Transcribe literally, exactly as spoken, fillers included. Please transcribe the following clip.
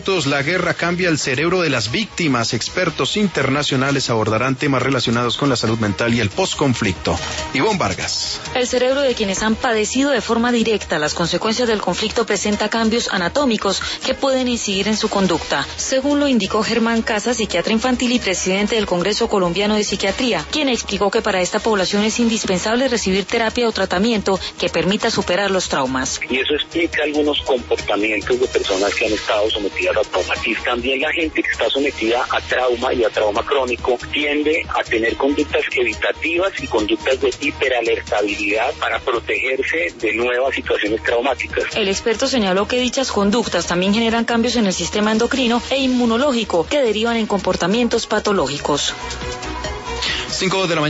minutos, la guerra cambia el cerebro de las víctimas. Expertos internacionales abordarán temas relacionados con la salud mental y el posconflicto. Ivonne Vargas. El cerebro de quienes han padecido de forma directa las consecuencias del conflicto presenta cambios anatómicos que pueden incidir en su conducta, según lo indicó Germán Casas, psiquiatra infantil y presidente del Congreso Colombiano de Psiquiatría, quien explicó que para esta población es indispensable recibir terapia o tratamiento que permita superar los traumas. Y eso explica algunos comportamientos de personas que han estado sometidas a traumatismo. También la gente que está sometida a trauma y a trauma crónico tiende a tener conductas evitativas y conductas de hiperalertabilidad para protegerse de nuevas situaciones traumáticas. El experto señaló que dichas conductas también generan cambios en el sistema endocrino e inmunológico que derivan en comportamientos patológicos. cinco de la mañana.